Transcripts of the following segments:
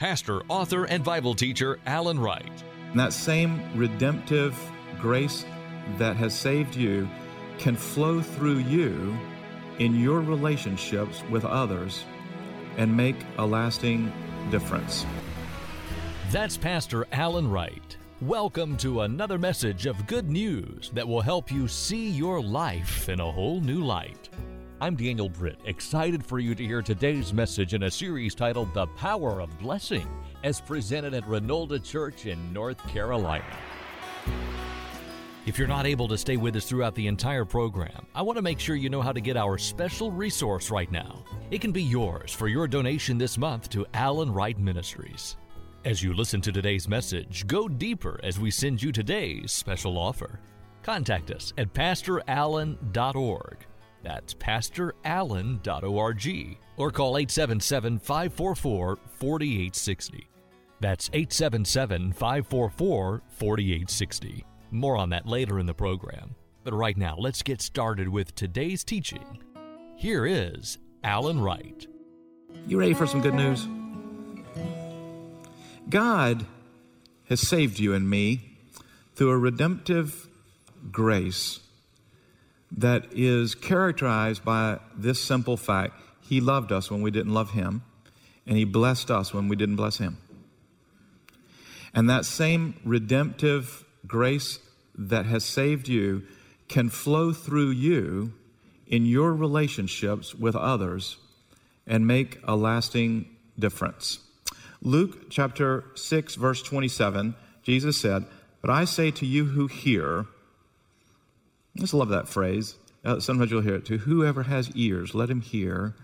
pastor, author, and Bible teacher Alan Wright. And that same redemptive grace that has saved you can flow through you in your relationships with others and make a lasting difference. That's Pastor Alan Wright. Welcome to another message of good news that will help you see your life in a whole new light. I'm Daniel Britt, excited for you to hear today's message in a series titled The Power of Blessing, as presented at Renolda Church in North Carolina. If you're not able to stay with us throughout the entire program, I want to make sure you know how to get our special resource right now. It can be yours for your donation this month to Alan Wright Ministries. As you listen to today's message, go deeper as we send you today's special offer. Contact us at pastorallen.org. That's pastorallen.org. Or call 877-544-4860. That's 877-544-4860. More on that later in the program. But right now, let's get started with today's teaching. Here is Alan Wright. You ready for some good news? God has saved you and me through a redemptive grace that is characterized by this simple fact. He loved us when we didn't love Him, and He blessed us when we didn't bless Him. And that same redemptive grace that has saved you can flow through you in your relationships with others and make a lasting difference. Luke chapter 6, verse 27, Jesus said, "But I say to you who hear," I just love that phrase. Sometimes you'll hear it, "To whoever has ears, let him hear."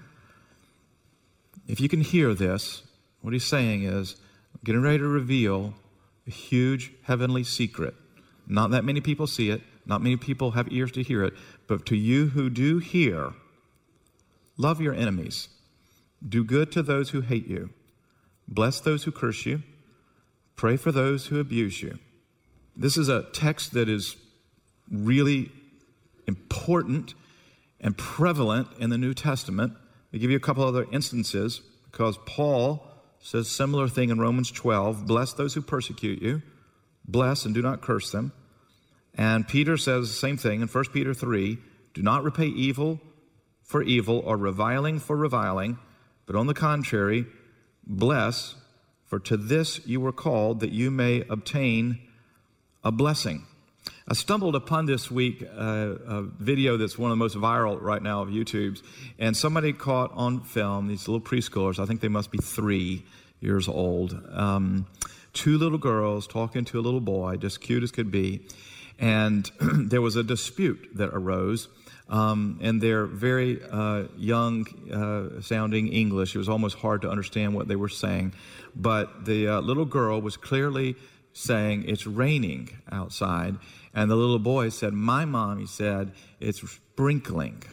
If you can hear this, what he's saying is, I'm getting ready to reveal a huge heavenly secret. Not that many people see it, not many people have ears to hear it, but to you who do hear, love your enemies, do good to those who hate you, bless those who curse you, pray for those who abuse you. This is a text that is really important and prevalent in the New Testament. I'll give you a couple other instances because Paul says a similar thing in Romans 12, bless those who persecute you, bless and do not curse them. And Peter says the same thing in 1 Peter 3, do not repay evil for evil or reviling for reviling, but on the contrary, bless, for to this you were called, that you may obtain a blessing. I stumbled upon this week a video that's one of the most viral right now of YouTube's, and somebody caught on film these little preschoolers, I think they must be 3 years old, 2 little girls talking to a little boy, just cute as could be, and there was a dispute that arose. And they're very young sounding English. It was almost hard to understand what they were saying. But the little girl was clearly saying, it's raining outside. And the little boy said, my mommy said, it's sprinkling.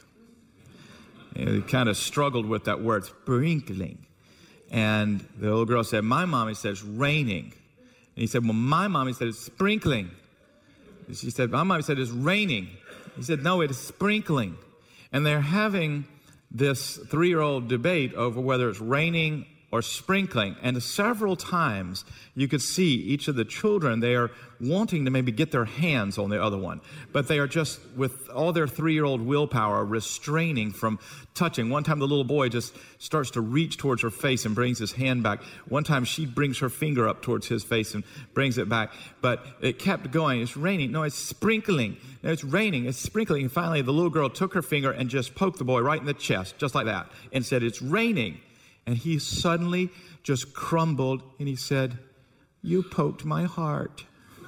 And he kind of struggled with that word, sprinkling. And the little girl said, my mommy said it's raining. And he said, well, my mommy said it's sprinkling. And she said, my mommy said it's raining. He said, no, it is sprinkling. And they're having this 3-year-old debate over whether it's raining or sprinkling. And several times you could see each of the children, they are wanting to maybe get their hands on the other one. But they are just, with all their 3-year-old willpower, restraining from touching. One time the little boy just starts to reach towards her face and brings his hand back. One time she brings her finger up towards his face and brings it back. But it kept going. It's raining. No, it's sprinkling. No, it's raining. It's sprinkling. And finally the little girl took her finger and just poked the boy right in the chest, just like that, and said, it's raining. And he suddenly just crumbled and he said, you poked my heart.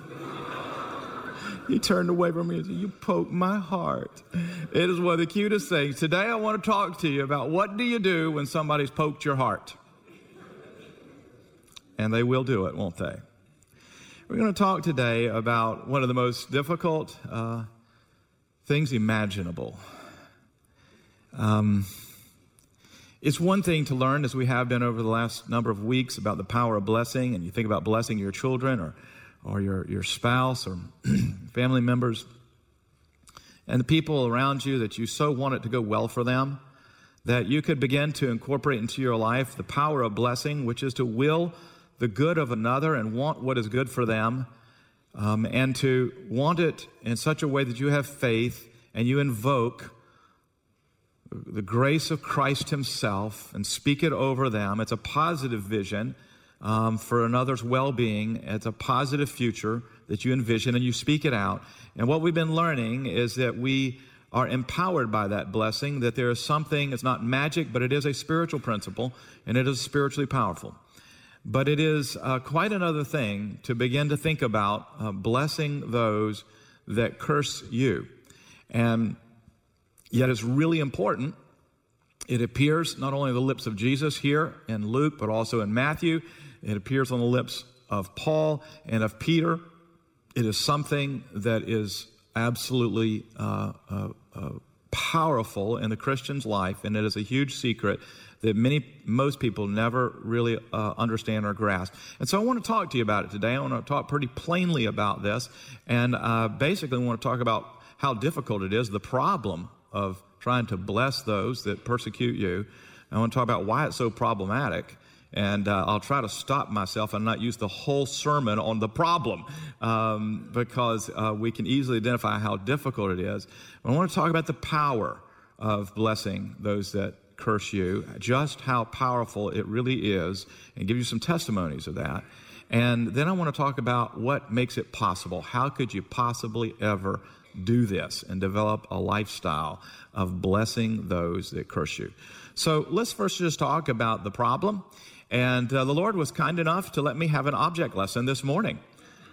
He turned away from me and said, you poked my heart. It is one of the cutest things. Today I want to talk to you about what do you do when somebody's poked your heart? And they will do it, won't they? We're going to talk today about one of the most difficult things imaginable. It's one thing to learn, as we have been over the last number of weeks, about the power of blessing, and you think about blessing your children or your spouse or family members and the people around you that you so want it to go well for them, that you could begin to incorporate into your life the power of blessing, which is to will the good of another and want what is good for them, and to want it in such a way that you have faith and you invoke the grace of Christ himself and speak it over them. It's a positive vision for another's well-being. It's a positive future that you envision and you speak it out. And what we've been learning is that we are empowered by that blessing, that there is something, it's not magic, but it is a spiritual principle, and it is spiritually powerful. But it is quite another thing to begin to think about blessing those that curse you. And yet it's really important. It appears not only on the lips of Jesus here in Luke, but also in Matthew. It appears on the lips of Paul and of Peter. It is something that is absolutely powerful in the Christian's life, and it is a huge secret that most people never really understand or grasp. And so I want to talk to you about it today. I want to talk pretty plainly about this, and basically I want to talk about how difficult it is, the problem of trying to bless those that persecute you. I want to talk about why it's so problematic. And I'll try to stop myself and not use the whole sermon on the problem because we can easily identify how difficult it is. I want to talk about the power of blessing those that curse you, just how powerful it really is, and give you some testimonies of that. And then I want to talk about what makes it possible. How could you possibly ever do this and develop a lifestyle of blessing those that curse you? So let's first just talk about the problem. And the Lord was kind enough to let me have an object lesson this morning.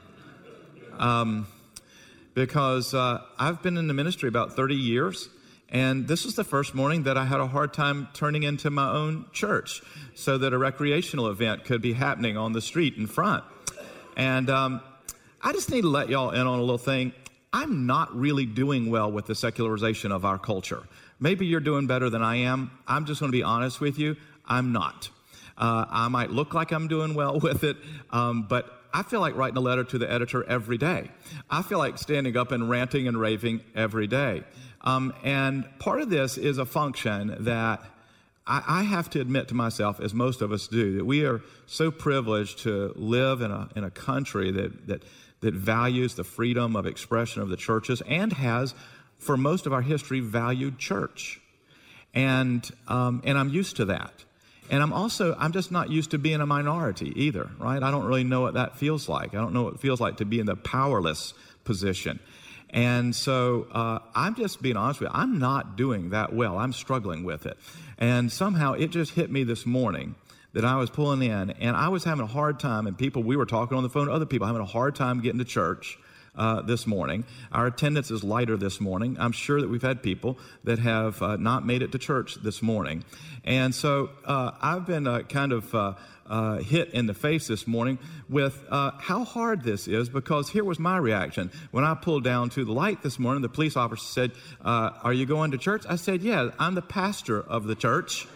Because I've been in the ministry about 30 years, and this is the first morning that I had a hard time turning into my own church so that a recreational event could be happening on the street in front. And I just need to let y'all in on a little thing. I'm not really doing well with the secularization of our culture. Maybe you're doing better than I am. I'm just going to be honest with you. I'm not. I might look like I'm doing well with it, but I feel like writing a letter to the editor every day. I feel like standing up and ranting and raving every day. And part of this is a function that I have to admit to myself, as most of us do, that we are so privileged to live in a country that values the freedom of expression of the churches and has, for most of our history, valued church. And I'm used to that. And I'm just not used to being a minority either, right? I don't really know what that feels like. I don't know what it feels like to be in the powerless position. And so I'm just being honest with you. I'm not doing that well. I'm struggling with it. And somehow it just hit me this morning that I was pulling in, and I was having a hard time, and we were talking on the phone to other people, having a hard time getting to church this morning. Our attendance is lighter this morning. I'm sure that we've had people that have not made it to church this morning. And so I've been kind of hit in the face this morning with how hard this is, because here was my reaction. When I pulled down to the light this morning, the police officer said, are you going to church? I said, yeah, I'm the pastor of the church.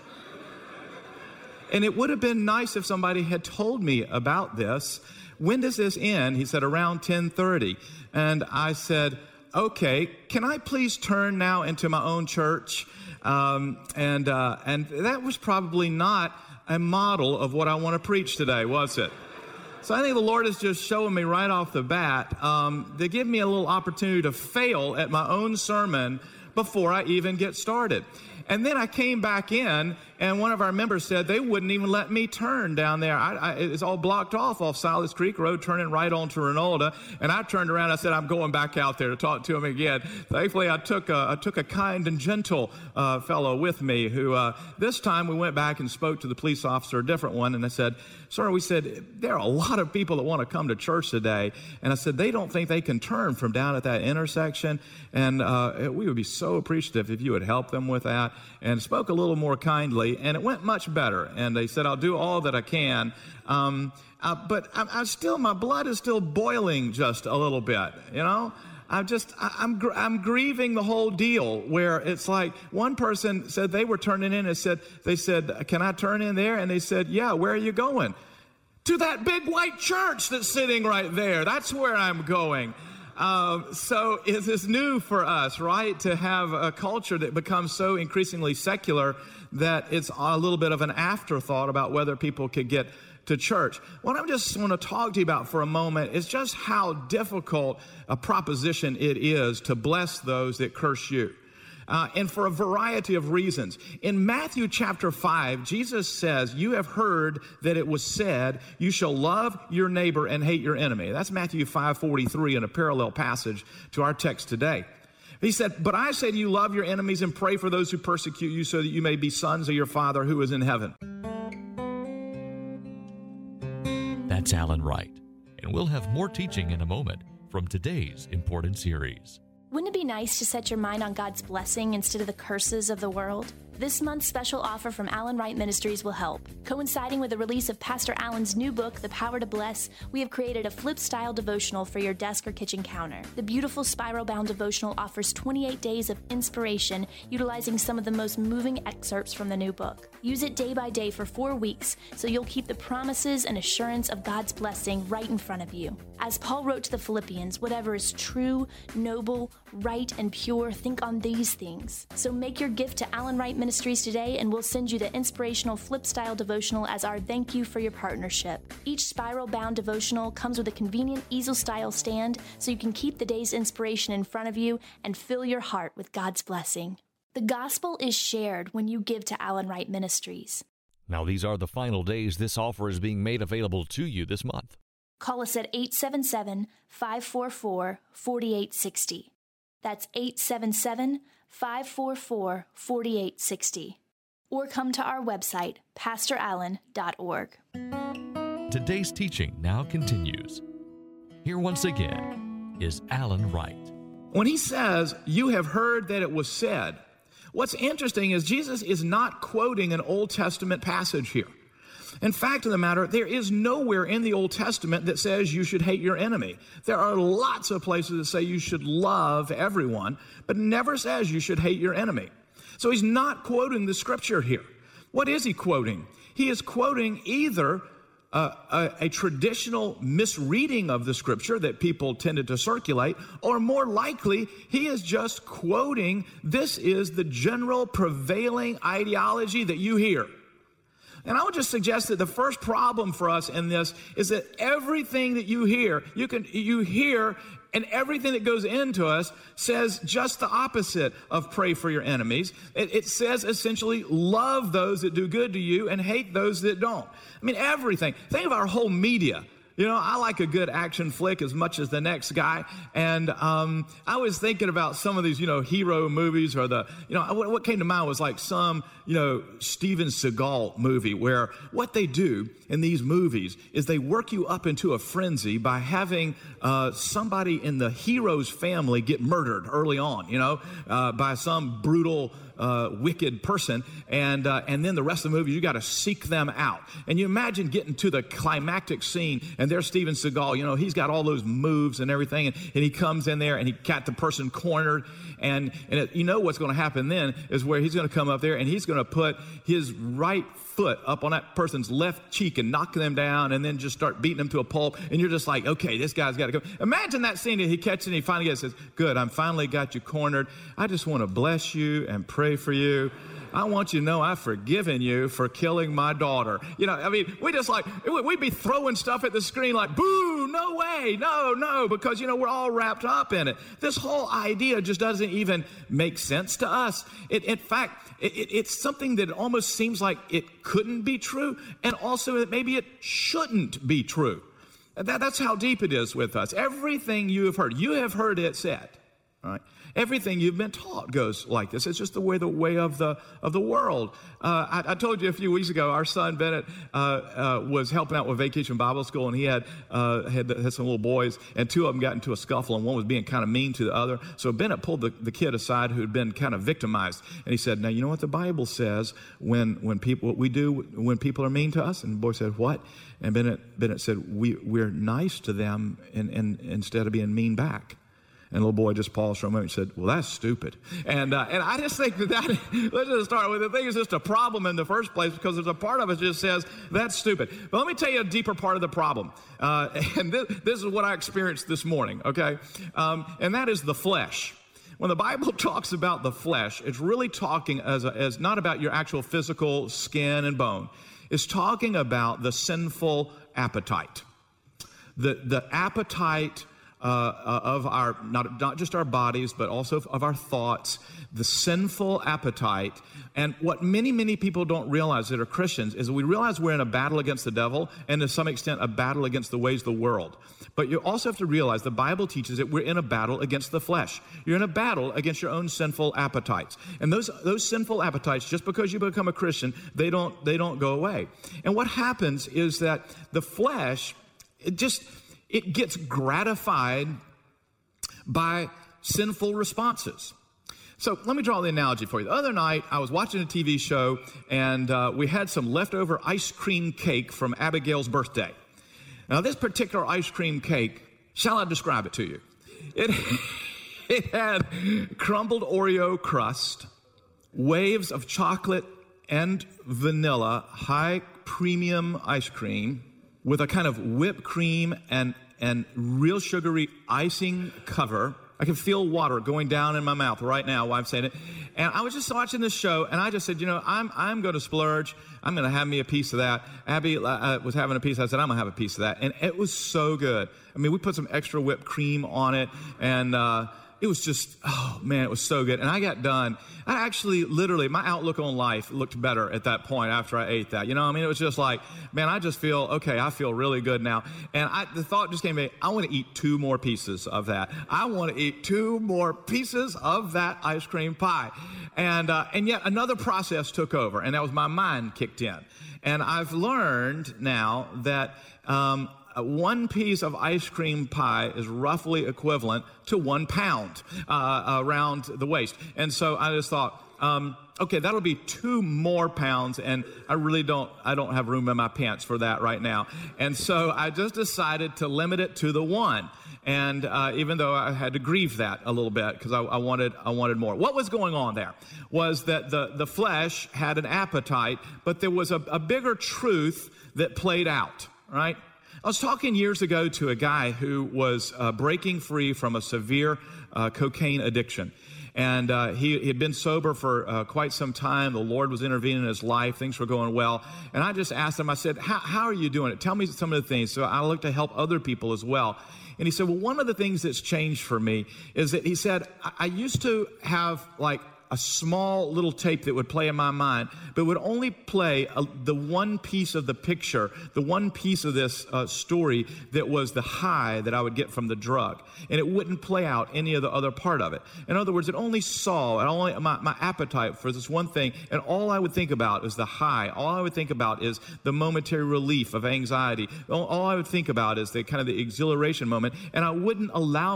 And it would have been nice if somebody had told me about this. When does this end? He said, around 10:30. And I said, okay, can I please turn now into my own church? And that was probably not a model of what I want to preach today, was it? So I think the Lord is just showing me right off the bat to give me a little opportunity to fail at my own sermon before I even get started. And then I came back in, and one of our members said they wouldn't even let me turn down there. It's all blocked off Silas Creek Road, turning right onto Ronalda. And I turned around and I said, I'm going back out there to talk to him again. Thankfully, I took a kind and gentle fellow with me who this time we went back and spoke to the police officer, a different one. And I said, sir, we said, there are a lot of people that want to come to church today. And I said, they don't think they can turn from down at that intersection. And we would be so appreciative if you would help them with that. And spoke a little more kindly, and it went much better. And they said, I'll do all that I can. But my blood is still boiling just a little bit, you know? I'm grieving the whole deal, where it's like one person said they were turning in and they said, can I turn in there? And they said, yeah, where are you going? To that big white church that's sitting right there. That's where I'm going. So it is new for us, right, to have a culture that becomes so increasingly secular that it's a little bit of an afterthought about whether people could get to church. What I just want to talk to you about for a moment is just how difficult a proposition it is to bless those that curse you. And for a variety of reasons. In Matthew chapter 5, Jesus says, you have heard that it was said, you shall love your neighbor and hate your enemy. That's Matthew 5:43 in a parallel passage to our text today. He said, but I say to you, love your enemies and pray for those who persecute you so that you may be sons of your Father who is in heaven. That's Alan Wright. And we'll have more teaching in a moment from today's important series. Wouldn't it be nice to set your mind on God's blessing instead of the curses of the world? This month's special offer from Alan Wright Ministries will help. Coinciding with the release of Pastor Alan's new book, The Power to Bless, we have created a flip-style devotional for your desk or kitchen counter. The beautiful spiral-bound devotional offers 28 days of inspiration utilizing some of the most moving excerpts from the new book. Use it day by day for 4 weeks so you'll keep the promises and assurance of God's blessing right in front of you. As Paul wrote to the Philippians, whatever is true, noble, right, and pure, think on these things. So make your gift to Alan Wright Ministries today, and we'll send you the inspirational flip-style devotional as our thank you for your partnership. Each spiral-bound devotional comes with a convenient easel-style stand so you can keep the day's inspiration in front of you and fill your heart with God's blessing. The gospel is shared when you give to Alan Wright Ministries. Now, these are the final days this offer is being made available to you this month. Call us at 877-544-4860. That's 877-544-4860. Or come to our website, pastorallen.org. Today's teaching now continues. Here once again is Alan Wright. When he says, you have heard that it was said, what's interesting is Jesus is not quoting an Old Testament passage here. In fact of the matter, there is nowhere in the Old Testament that says you should hate your enemy. There are lots of places that say you should love everyone, but never says you should hate your enemy. So he's not quoting the scripture here. What is he quoting? He is quoting either a traditional misreading of the scripture that people tended to circulate, or more likely, he is just quoting, this is the general prevailing ideology that you hear. And I would just suggest that the first problem for us in this is that everything that you hear, you hear, and everything that goes into us says just the opposite of pray for your enemies. It says essentially love those that do good to you and hate those that don't. I mean, everything. Think of our whole media. You know, I like a good action flick as much as the next guy. And I was thinking about some of these, hero movies or what came to mind was like some, Steven Seagal movie where what they do in these movies is they work you up into a frenzy by having somebody in the hero's family get murdered early on, by some brutal wicked person, and then the rest of the movie, you got to seek them out. And you imagine getting to the climactic scene, and there's Steven Seagal, he's got all those moves and everything, and he comes in there, and he got the person cornered, and what's going to happen then is where he's going to come up there, and he's going to put his right foot up on that person's left cheek and knock them down, and then just start beating them to a pulp, and you're just like, okay, this guy's got to go. Imagine that scene that he catches, and he finally gets, says, good, I'm finally got you cornered. I just want to bless you and pray for you. I want you to know I've forgiven you for killing my daughter. We'd be throwing stuff at the screen like, boo, no way, no, because, we're all wrapped up in it. This whole idea just doesn't even make sense to us. In fact, it's something that almost seems like it couldn't be true, and also that maybe it shouldn't be true. That's how deep it is with us. Everything you have heard it said, right? Everything you've been taught goes like this. It's just the way of the world. I told you a few weeks ago, our son Bennett was helping out with Vacation Bible School, and he had some little boys, and two of them got into a scuffle, and one was being kind of mean to the other. So Bennett pulled the kid aside who had been kind of victimized, and he said, "Now you know what the Bible says when people are mean to us?" And the boy said, "What?" And Bennett said, "We're nice to them, and instead of being mean back." And the little boy just paused for a moment and said, well, that's stupid. And I just think that let's just start with, the thing is just a problem in the first place, because there's a part of it that just says, that's stupid. But let me tell you a deeper part of the problem. And this is what I experienced this morning, okay? And that is the flesh. When the Bible talks about the flesh, it's really talking as not about your actual physical skin and bone. It's talking about the sinful appetite. The appetite of our, not just our bodies, but also of our thoughts, the sinful appetite. And what many, many people don't realize that are Christians is we realize we're in a battle against the devil, and to some extent a battle against the ways of the world. But you also have to realize the Bible teaches that we're in a battle against the flesh. You're in a battle against your own sinful appetites. And those sinful appetites, just because you become a Christian, they don't go away. And what happens is that the flesh, it gets gratified by sinful responses. So let me draw the analogy for you. The other night, I was watching a TV show, and we had some leftover ice cream cake from Abigail's birthday. Now, this particular ice cream cake, shall I describe it to you? It had crumbled Oreo crust, waves of chocolate and vanilla, high premium ice cream, with a kind of whipped cream and real sugary icing cover. I can feel water going down in my mouth right now while I'm saying it. And I was just watching this show, and I just said, I'm going to splurge. I'm going to have me a piece of that. Abby was having a piece. I said, I'm going to have a piece of that. And it was so good. I mean, we put some extra whipped cream on it, and it was just, oh, man, it was so good. And I got done. I actually, literally, my outlook on life looked better at that point after I ate that. It was just like, man, I just feel, okay, I feel really good now. And the thought just came to me, I want to eat 2 more pieces of that. I want to eat 2 more pieces of that ice cream pie. And yet another process took over, and that was my mind kicked in. And I've learned now that 1 piece of ice cream pie is roughly equivalent to 1 pound around the waist. And so I just thought, okay, that'll be 2 more pounds, and I don't have room in my pants for that right now. And so I just decided to limit it to the 1. And even though I had to grieve that a little bit because I wanted more. What was going on there was that the flesh had an appetite, but there was a bigger truth that played out, right? I was talking years ago to a guy who was breaking free from a severe cocaine addiction. And he had been sober for quite some time. The Lord was intervening in his life. Things were going well. And I just asked him, I said, how are you doing it? Tell me some of the things. So I look to help other people as well. And he said, well, one of the things that's changed for me is that he said, I used to have like a small little tape that would play in my mind, but would only play the one piece of the picture, the one piece of this story that was the high that I would get from the drug. And it wouldn't play out any of the other part of it. In other words, it only saw, my appetite for this one thing, and all I would think about is the high. All I would think about is the momentary relief of anxiety. All I would think about is the kind of the exhilaration moment, and I wouldn't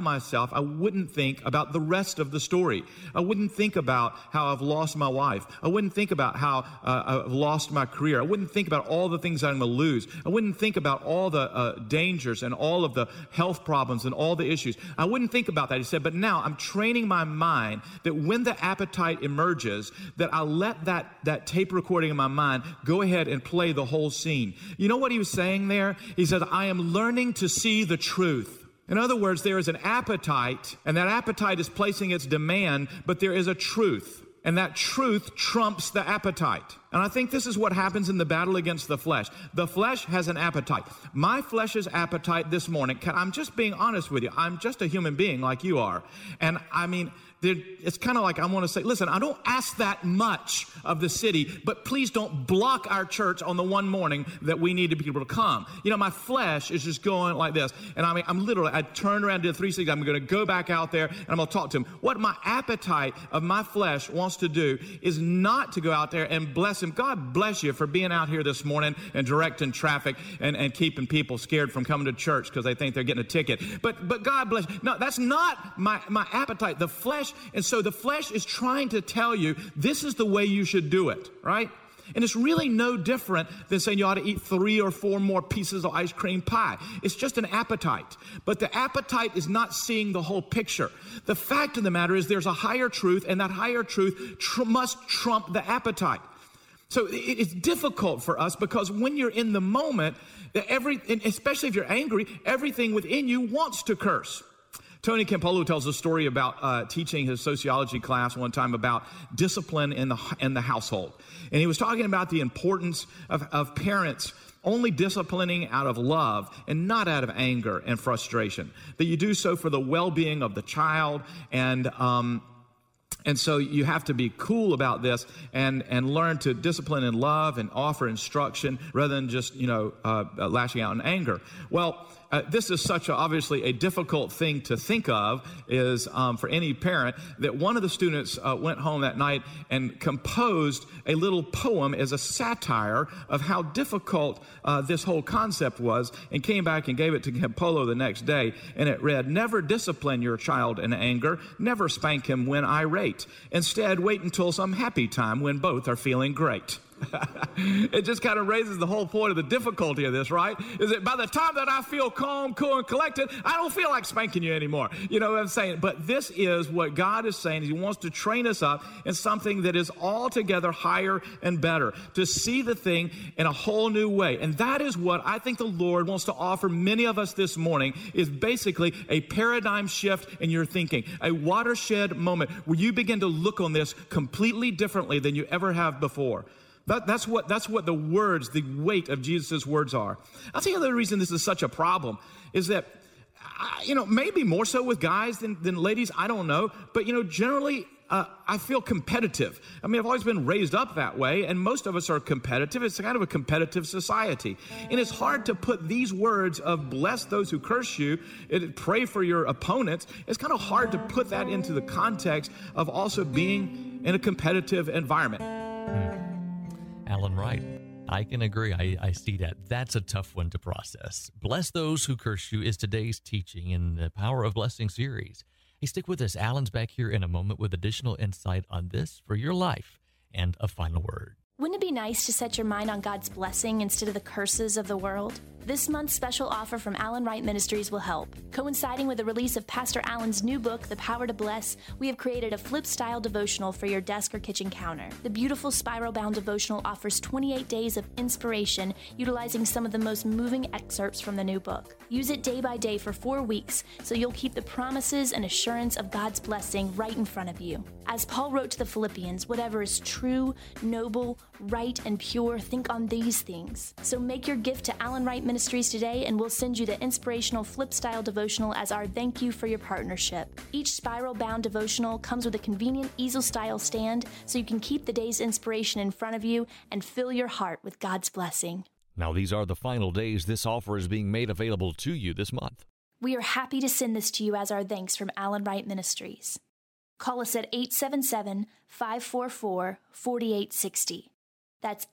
think about the rest of the story. I wouldn't think about how I've lost my wife. I wouldn't think about how I've lost my career. I wouldn't think about all the things I'm going to lose. I wouldn't think about all the dangers and all of the health problems and all the issues. I wouldn't think about that. He said, but now I'm training my mind that when the appetite emerges, that I let that tape recording in my mind go ahead and play the whole scene. You know what he was saying there? He said, I am learning to see the truth. In other words, there is an appetite, and that appetite is placing its demand, but there is a truth, and that truth trumps the appetite. And I think this is what happens in the battle against the flesh. The flesh has an appetite. My flesh's appetite this morning, I'm just being honest with you, I'm just a human being like you are. And I mean, it's kind of like I want to say, listen, I don't ask that much of the city, but please don't block our church on the one morning that we need to be able to come. My flesh is just going like this. And I mean, I turned around to the 360. I'm going to go back out there and I'm going to talk to him. What my appetite of my flesh wants to do is not to go out there and bless him. God bless you for being out here this morning and directing traffic and keeping people scared from coming to church because they think they're getting a ticket. But God bless you. No, that's not my appetite. The flesh. And so the flesh is trying to tell you this is the way you should do it, right? And it's really no different than saying you ought to eat 3 or 4 more pieces of ice cream pie. It's just an appetite. But the appetite is not seeing the whole picture. The fact of the matter is there's a higher truth, and that higher truth must trump the appetite. So it's difficult for us because when you're in the moment, and especially if you're angry, everything within you wants to curse. Tony Campolo tells a story about teaching his sociology class one time about discipline in the household. And he was talking about the importance of parents only disciplining out of love and not out of anger and frustration. That you do so for the well-being of the child, and so you have to be cool about this and learn to discipline in love and offer instruction rather than just, lashing out in anger. Well, this is obviously a difficult thing to think of is for any parent that one of the students went home that night and composed a little poem as a satire of how difficult this whole concept was, and came back and gave it to Campolo the next day. And it read, "Never discipline your child in anger. Never spank him when irate. Instead, wait until some happy time when both are feeling great." It just kind of raises the whole point of the difficulty of this, right? Is that by the time that I feel calm, cool, and collected, I don't feel like spanking you anymore. You know what I'm saying? But this is what God is saying. He wants to train us up in something that is altogether higher and better, to see the thing in a whole new way. And that is what I think the Lord wants to offer many of us this morning, is basically a paradigm shift in your thinking, a watershed moment where you begin to look on this completely differently than you ever have before. That's what the words, the weight of Jesus' words are. I'll tell you the reason this is such a problem is that, maybe more so with guys than ladies, I don't know. But, generally, I feel competitive. I mean, I've always been raised up that way, and most of us are competitive. It's kind of a competitive society. And it's hard to put these words of bless those who curse you, and pray for your opponents. It's kind of hard to put that into the context of also being in a competitive environment. Alan Wright, I can agree. I see that. That's a tough one to process. Bless Those Who Curse You is today's teaching in the Power of Blessing series. Hey, stick with us. Alan's back here in a moment with additional insight on this for your life and a final word. Wouldn't it be nice to set your mind on God's blessing instead of the curses of the world? This month's special offer from Alan Wright Ministries will help. Coinciding with the release of Pastor Alan's new book, The Power to Bless, we have created a flip-style devotional for your desk or kitchen counter. The beautiful spiral-bound devotional offers 28 days of inspiration, utilizing some of the most moving excerpts from the new book. Use it day by day for 4 weeks, so you'll keep the promises and assurance of God's blessing right in front of you. As Paul wrote to the Philippians, whatever is true, noble, right, and pure, think on these things. So make your gift to Alan Wright Ministries today, and we'll send you the inspirational flip-style devotional as our thank you for your partnership. Each spiral-bound devotional comes with a convenient easel-style stand, so you can keep the day's inspiration in front of you and fill your heart with God's blessing. Now, these are the final days this offer is being made available to you this month. We are happy to send this to you as our thanks from Alan Wright Ministries. Call us at 877-544-4860. That's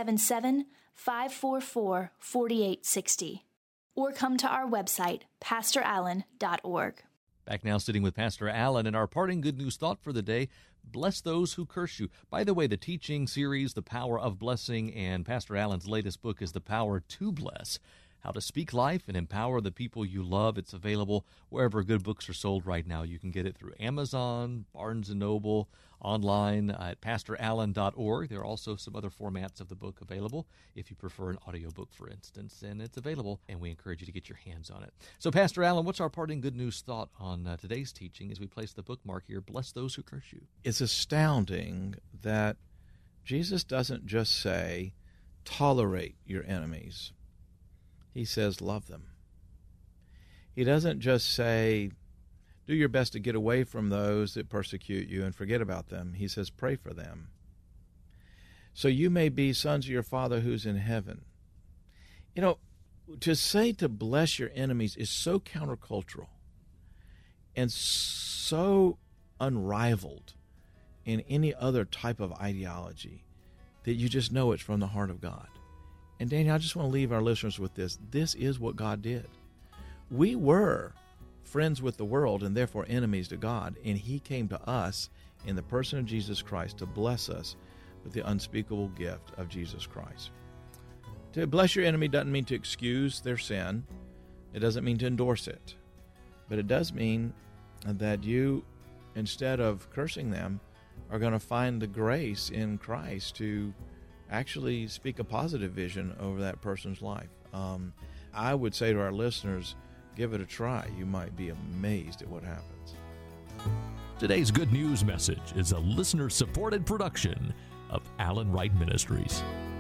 877-544-4860. Or come to our website, pastorallen.org. Back now sitting with Pastor Allen, and our parting good news thought for the day, bless those who curse you. By the way, the teaching series, The Power of Blessing, and Pastor Allen's latest book is The Power to Bless, How to Speak Life and Empower the People You Love. It's available wherever good books are sold right now. You can get it through Amazon, Barnes & Noble, online at pastorallen.org. There are also some other formats of the book available if you prefer an audiobook, for instance, and it's available, and we encourage you to get your hands on it. So, Pastor Allen, what's our parting good news thought on today's teaching as we place the bookmark here, Bless Those Who Curse You? It's astounding that Jesus doesn't just say, tolerate your enemies. He says, love them. He doesn't just say, do your best to get away from those that persecute you and forget about them. He says, pray for them. So you may be sons of your Father who's in heaven. You know, to say to bless your enemies is so countercultural and so unrivaled in any other type of ideology that you just know it's from the heart of God. And Daniel, I just want to leave our listeners with this. This is what God did. We were friends with the world and therefore enemies to God, and He came to us in the person of Jesus Christ to bless us with the unspeakable gift of Jesus Christ. To bless your enemy doesn't mean to excuse their sin. It doesn't mean to endorse it. But it does mean that you, instead of cursing them, are going to find the grace in Christ to actually speak a positive vision over that person's life. I would say to our listeners, give it a try. You might be amazed at what happens. Today's good news message is a listener-supported production of Alan Wright Ministries.